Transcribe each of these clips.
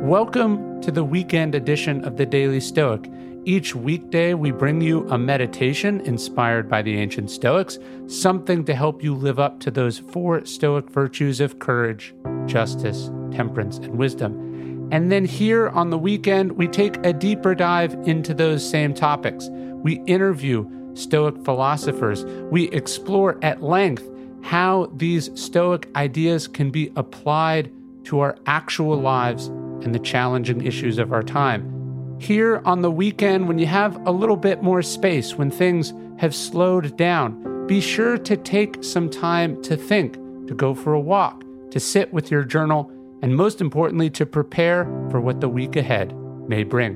Welcome to the weekend edition of the Daily Stoic. Each weekday, we bring you a meditation inspired by the ancient Stoics, something to help you live up to those 4 Stoic virtues of courage, justice, temperance, and wisdom. And then here on the weekend, we take a deeper dive into those same topics. We interview Stoic philosophers. We explore at length how these Stoic ideas can be applied to our actual lives and the challenging issues of our time. Here on the weekend, when you have a little bit more space, when things have slowed down, be sure to take some time to think, to go for a walk, to sit with your journal, and most importantly, to prepare for what the week ahead may bring.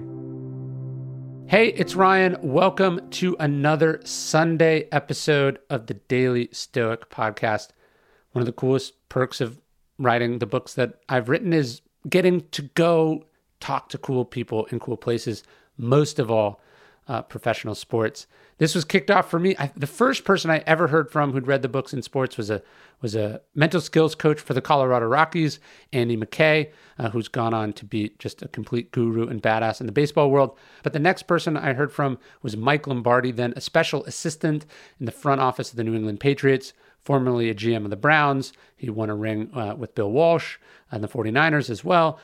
Hey, it's Ryan. Welcome to another Sunday episode of the Daily Stoic podcast. One of the coolest perks of writing the books that I've written is getting to go talk to cool people in cool places, most of all, professional sports. This was kicked off for me. The first person I ever heard from who'd read the books in sports was a mental skills coach for the Colorado Rockies, Andy McKay, who's gone on to be just a complete guru and badass in the baseball world. But the next person I heard from was Mike Lombardi, then a special assistant in the front office of the New England Patriots, formerly a GM of the Browns. He won a ring with Bill Walsh and the 49ers as well.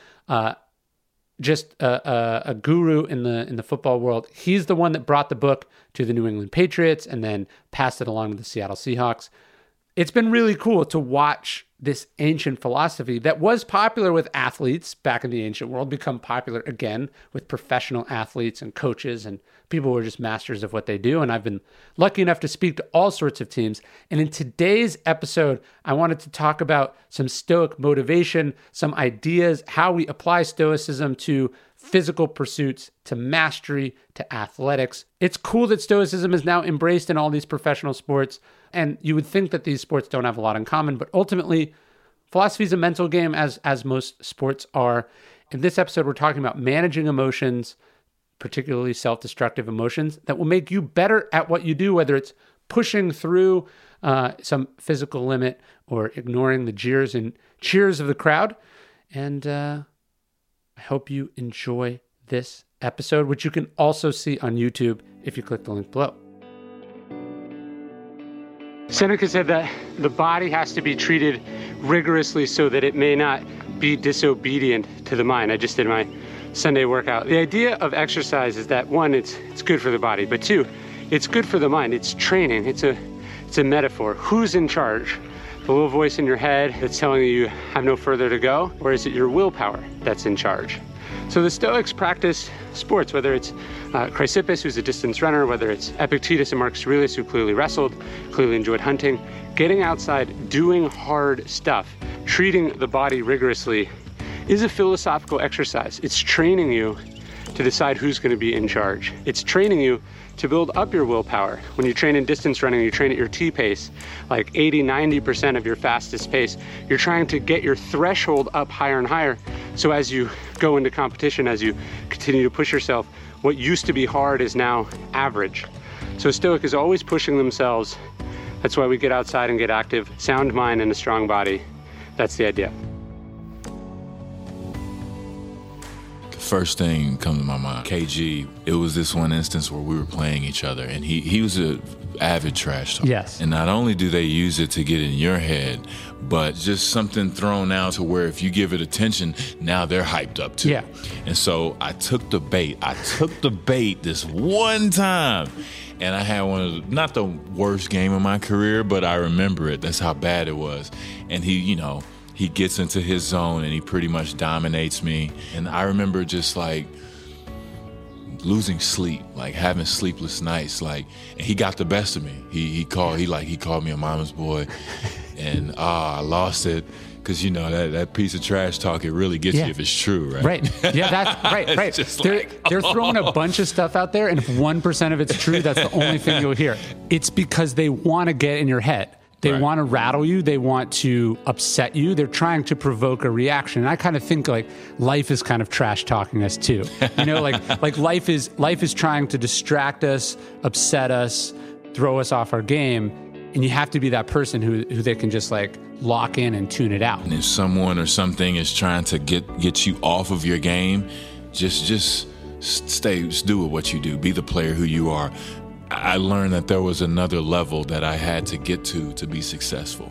Just a guru in the football world. He's the one that brought the book to the New England Patriots and then passed it along to the Seattle Seahawks. It's been really cool to watch this ancient philosophy that was popular with athletes back in the ancient world become popular again with professional athletes and coaches and people who are just masters of what they do. And I've been lucky enough to speak to all sorts of teams. And in today's episode, I wanted to talk about some Stoic motivation, some ideas, how we apply Stoicism to physical pursuits, to mastery, to athletics. It's cool that Stoicism is now embraced in all these professional sports. And you would think that these sports don't have a lot in common, but ultimately, philosophy is a mental game, as most sports are. In this episode, we're talking about managing emotions, particularly self-destructive emotions, that will make you better at what you do, whether it's pushing through some physical limit or ignoring the jeers and cheers of the crowd. And I hope you enjoy this episode, which you can also see on YouTube if you click the link below. Seneca said that the body has to be treated rigorously so that it may not be disobedient to the mind. I just did my Sunday workout. The idea of exercise is that, one, it's good for the body, but two, it's good for the mind. It's training. It's a metaphor. Who's in charge? The little voice in your head that's telling you have no further to go, or is it your willpower that's in charge? So the Stoics practice sports, whether it's Chrysippus, who's a distance runner, whether it's Epictetus and Marcus Aurelius, who clearly wrestled, clearly enjoyed hunting. Getting outside, doing hard stuff, treating the body rigorously is a philosophical exercise. It's training you to decide who's going to be in charge. It's training you to build up your willpower. When you train in distance running, you train at your T pace, like 80-90% of your fastest pace. You're trying to get your threshold up higher and higher. So as you go into competition, as you continue to push yourself, what used to be hard is now average. So Stoic is always pushing themselves. That's why we get outside and get active. Sound mind and a strong body. That's the idea. First thing come to my mind, KG, it was this one instance where we were playing each other, and he was an avid trash talker. Yes. And not only do they use it to get in your head, but just something thrown out to where if you give it attention, now they're hyped up too. Yeah. And so I took the bait this one time, and I had one of the, not the worst game of my career, but I remember it. That's how bad it was. And he gets into his zone and he pretty much dominates me. And I remember just like losing sleep, like having sleepless nights. Like, and he got the best of me. He called me a mama's boy, and I lost it. Because, that piece of trash talk, it really gets you if it's true, right? Right. Yeah, that's right. They're throwing a bunch of stuff out there, and if 1% of it's true, that's the only thing you'll hear. It's because they want to get in your head. They want to rattle you. They want to upset you. They're trying to provoke a reaction. And I kind of think like life is kind of trash talking us too. Like life is trying to distract us, upset us, throw us off our game. And you have to be that person who they can just like lock in and tune it out. And if someone or something is trying to get you off of your game, just do what you do. Be the player who you are. I learned that there was another level that I had to get to be successful.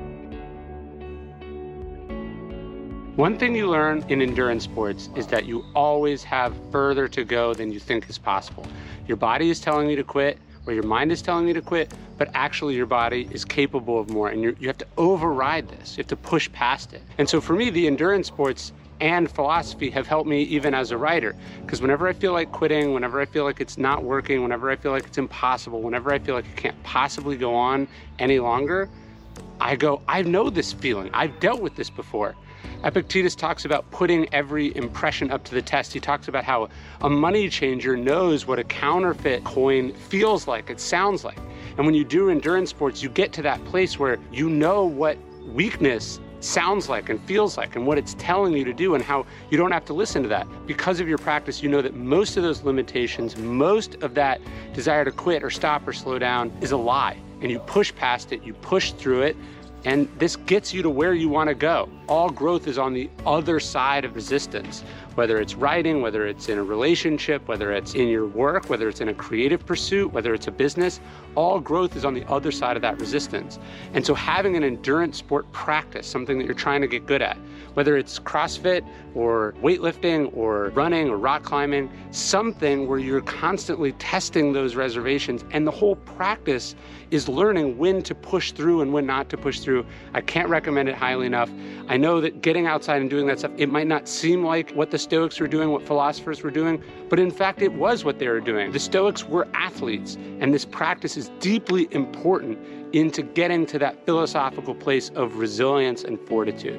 One thing you learn in endurance sports is that you always have further to go than you think is possible. Your body is telling you to quit, or your mind is telling you to quit, but actually your body is capable of more, and you have to override this. You have to push past it. And so for me, the endurance sports and philosophy have helped me even as a writer, because whenever I feel like quitting, whenever I feel like it's not working, whenever I feel like it's impossible, whenever I feel like it can't possibly go on any longer, I go, I know this feeling. I've dealt with this before. Epictetus talks about putting every impression up to the test. He talks about how a money changer knows what a counterfeit coin feels like, it sounds like. And when you do endurance sports, you get to that place where you know what weakness sounds like and feels like and what it's telling you to do, and how you don't have to listen to that. Because of your practice, you know that most of those limitations, most of that desire to quit or stop or slow down is a lie. And you push past it, you push through it, and this gets you to where you want to go. All growth is on the other side of resistance, whether it's writing, whether it's in a relationship, whether it's in your work, whether it's in a creative pursuit, whether it's a business. All growth is on the other side of that resistance. And so having an endurance sport practice, something that you're trying to get good at, whether it's CrossFit or weightlifting or running or rock climbing, something where you're constantly testing those reservations, and the whole practice is learning when to push through and when not to push through. I can't recommend it highly enough. I know that getting outside and doing that stuff, it might not seem like what the Stoics were doing, what philosophers were doing, but in fact it was what they were doing. The Stoics were athletes, and this practice is deeply important into getting to that philosophical place of resilience and fortitude.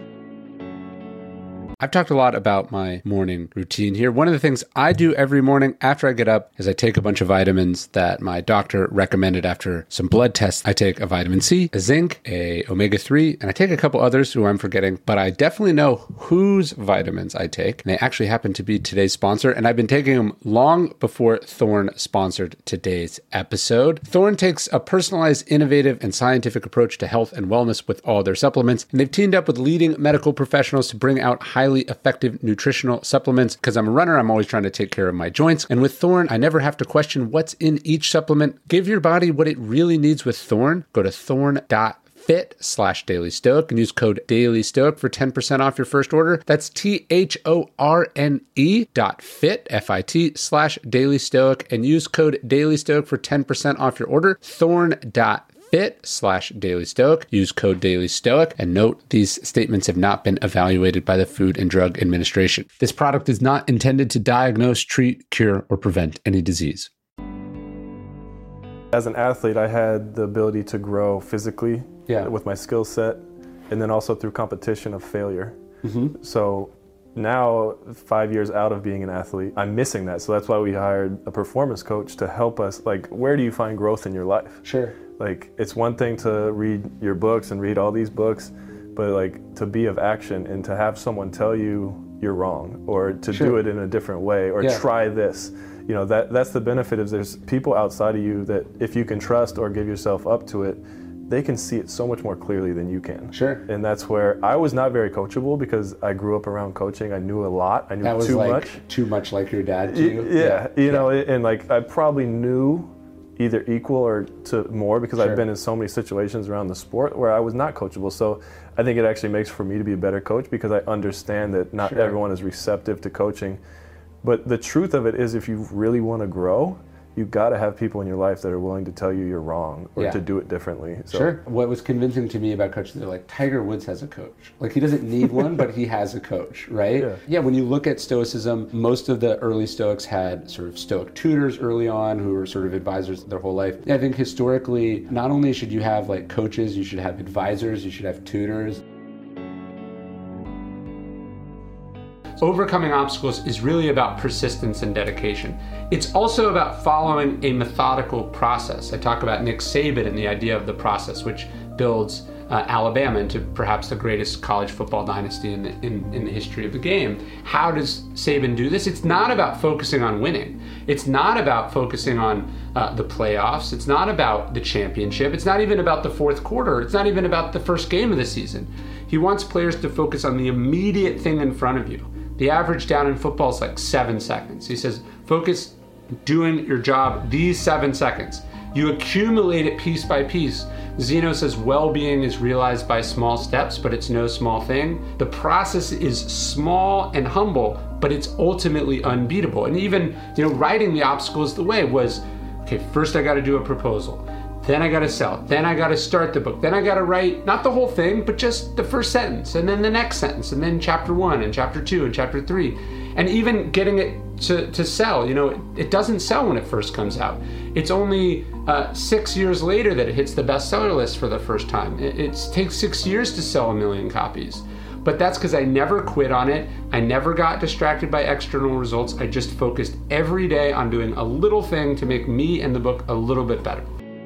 I've talked a lot about my morning routine here. One of the things I do every morning after I get up is I take a bunch of vitamins that my doctor recommended after some blood tests. I take a vitamin C, a zinc, a omega-3, and I take a couple others who I'm forgetting, but I definitely know whose vitamins I take. And they actually happen to be today's sponsor, and I've been taking them long before Thorne sponsored today's episode. Thorne takes a personalized, innovative, and scientific approach to health and wellness with all their supplements, and they've teamed up with leading medical professionals to bring out highly effective nutritional supplements. Because I'm a runner, I'm always trying to take care of my joints. And with Thorne, I never have to question what's in each supplement. Give your body what it really needs with Thorne. Go to thorne.fit/dailystoic and use code dailystoic for 10% off your first order. That's THORNE.fit, FIT/dailystoic, and use code dailystoic for 10% off your order. Thorne.fit/dailystoic. Use code dailystoic, and note these statements have not been evaluated by the Food and Drug Administration. This product is not intended to diagnose, treat, cure, or prevent any disease. As an athlete, I had the ability to grow physically with my skill set, and then also through competition of failure. Mm-hmm. So now, 5 years out of being an athlete, I'm missing that. So that's why we hired a performance coach to help us. Like, where do you find growth in your life? Sure. Like, it's one thing to read your books and read all these books, but like to be of action and to have someone tell you you're wrong, or to do it in a different way, or try this. You know, that's the benefit is there's people outside of you that if you can trust or give yourself up to it, they can see it so much more clearly than you can. Sure. And that's where I was not very coachable, because I grew up around coaching. I knew a lot. I knew that was too like much. Too much like your dad to you? Yeah. You know, and like I probably knew either equal or to more, because I've been in so many situations around the sport where I was not coachable. So I think it actually makes for me to be a better coach, because I understand that not everyone is receptive to coaching. But the truth of it is, if you really want to grow, you've got to have people in your life that are willing to tell you you're wrong or to do it differently. So. What was convincing to me about coaching, they're like, Tiger Woods has a coach. Like, he doesn't need one, but he has a coach, right? Yeah, when you look at Stoicism, most of the early Stoics had sort of Stoic tutors early on who were sort of advisors their whole life. I think historically, not only should you have like coaches, you should have advisors, you should have tutors. Overcoming obstacles is really about persistence and dedication. It's also about following a methodical process. I talk about Nick Saban and the idea of the process, which builds Alabama into perhaps the greatest college football dynasty in the history of the game. How does Saban do this? It's not about focusing on winning. It's not about focusing on the playoffs. It's not about the championship. It's not even about the fourth quarter. It's not even about the first game of the season. He wants players to focus on the immediate thing in front of you. The average down in football is like 7 seconds. He says, focus doing your job these 7 seconds. You accumulate it piece by piece. Zeno says well-being is realized by small steps, but it's no small thing. The process is small and humble, but it's ultimately unbeatable. And even, writing The Obstacle is the Way was, okay, first I got to do a proposal. Then I got to sell. Then I got to start the book. Then I got to write, not the whole thing, but just the first sentence, and then the next sentence, and then chapter 1 and chapter 2 and chapter 3. And even getting it to sell, it doesn't sell when it first comes out. It's only 6 years later that it hits the bestseller list for the first time. It takes 6 years to sell 1 million copies. But that's because I never quit on it. I never got distracted by external results. I just focused every day on doing a little thing to make me and the book a little bit better.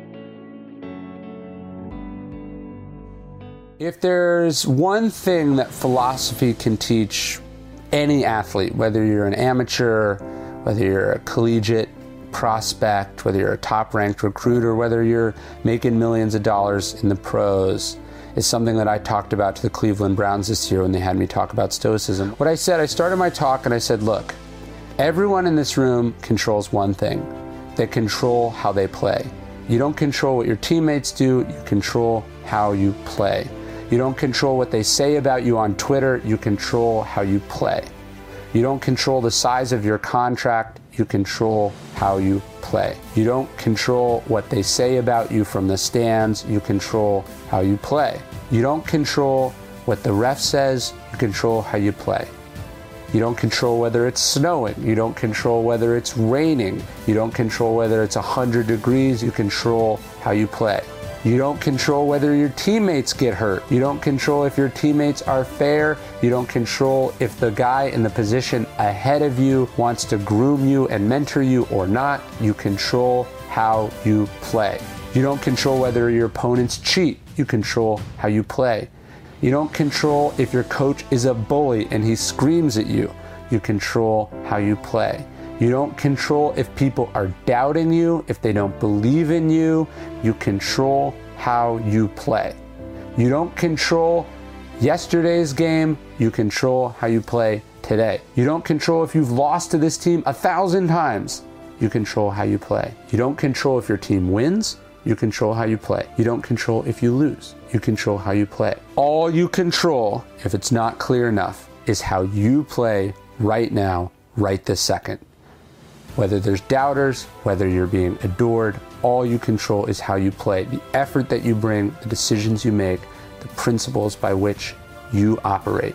If there's one thing that philosophy can teach any athlete, whether you're an amateur, whether you're a collegiate prospect, whether you're a top-ranked recruiter, whether you're making millions of dollars in the pros, is something that I talked about to the Cleveland Browns this year when they had me talk about stoicism. What I said, I started my talk and I said, look, everyone in this room controls one thing. They control how they play. You don't control what your teammates do, you control how you play. You don't control what they say about you on Twitter, you control how you play. You don't control the size of your contract, you control how you play. You don't control what they say about you from the stands, you control how you play. You don't control what the ref says, you control how you play. You don't control whether it's snowing, you don't control whether it's raining, you don't control whether it's 100 degrees, you control how you play. You don't control whether your teammates get hurt. You don't control if your teammates are fair. You don't control if the guy in the position ahead of you wants to groom you and mentor you or not. You control how you play. You don't control whether your opponents cheat. You control how you play. You don't control if your coach is a bully and he screams at you. You control how you play. You don't control if people are doubting you, if they don't believe in you. You control how you play. You don't control yesterday's game, you control how you play today. You don't control if you've lost to this team 1,000 times. You control how you play. You don't control if your team wins, you control how you play. You don't control if you lose, you control how you play. All you control, if it's not clear enough, is how you play right now, right this second. Whether there's doubters, whether you're being adored, all you control is how you play. The effort that you bring, the decisions you make, the principles by which you operate.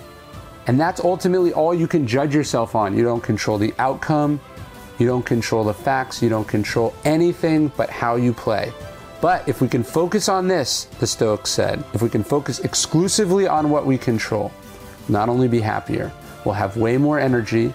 And that's ultimately all you can judge yourself on. You don't control the outcome, you don't control the facts, you don't control anything but how you play. But if we can focus on this, the Stoics said, if we can focus exclusively on what we control, we'll not only be happier, we'll have way more energy,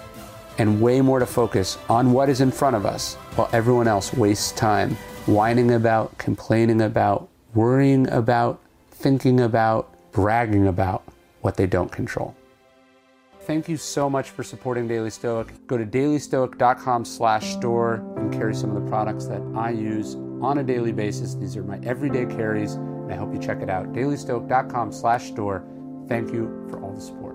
and way more to focus on what is in front of us, while everyone else wastes time whining about, complaining about, worrying about, thinking about, bragging about what they don't control. Thank you so much for supporting Daily Stoic. Go to dailystoic.com/store and carry some of the products that I use on a daily basis. These are my everyday carries, and I hope you check it out. dailystoic.com/store. Thank you for all the support.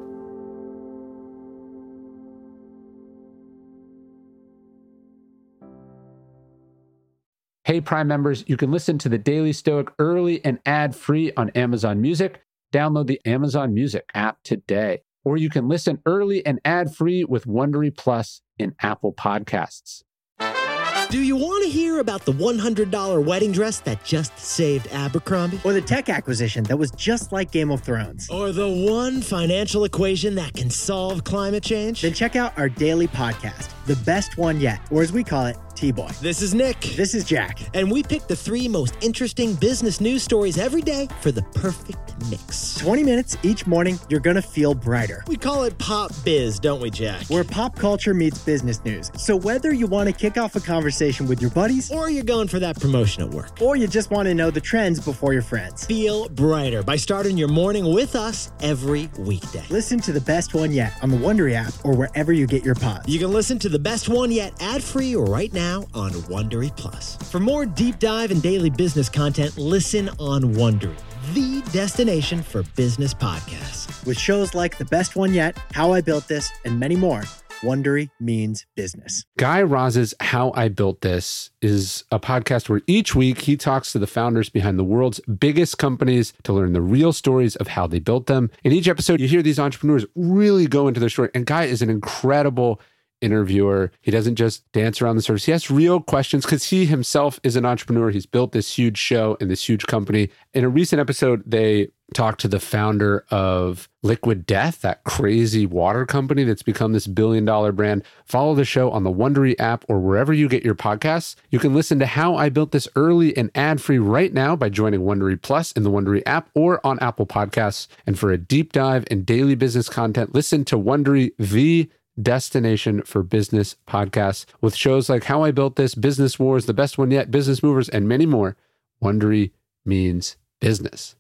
Hey, Prime members, you can listen to the Daily Stoic early and ad-free on Amazon Music. Download the Amazon Music app today. Or you can listen early and ad-free with Wondery Plus in Apple Podcasts. Do you want to hear about the $100 wedding dress that just saved Abercrombie? Or the tech acquisition that was just like Game of Thrones? Or the one financial equation that can solve climate change? Then check out our daily podcast, The Best One Yet, or as we call it, T-Boy. This is Nick. This is Jack. And we pick the 3 most interesting business news stories every day for the perfect mix. 20 minutes each morning, you're going to feel brighter. We call it Pop Biz, don't we, Jack? Where pop culture meets business news. So whether you want to kick off a conversation with your buddies, Or you're going for that promotion at work. or you just want to know the trends before your friends, Feel brighter by starting your morning with us every weekday. listen to the best one yet on the Wondery app or wherever you get your pods. You can listen to the best one yet ad-free right now on Wondery Plus. For more deep dive and daily business content, listen on Wondery, the destination for business podcasts. With shows like The Best One Yet, How I Built This, and many more, Wondery means business. Guy Raz's How I Built This is a podcast where each week he talks to the founders behind the world's biggest companies to learn the real stories of how they built them. In each episode, you hear these entrepreneurs really go into their story. And Guy is an incredible interviewer. He doesn't just dance around the surface. He asks real questions because he himself is an entrepreneur. He's built this huge show and this huge company. In a recent episode, they talked to the founder of Liquid Death, that crazy water company that's become this billion-dollar brand. Follow the show on the Wondery app or wherever you get your podcasts. You can listen to How I Built This early and ad-free right now by joining Wondery Plus in the Wondery app or on Apple Podcasts. And for a deep dive and daily business content, listen to Wondery, the destination for business podcasts, with shows like How I Built This, Business Wars, The Best One Yet, Business Movers, and many more. Wondery means business.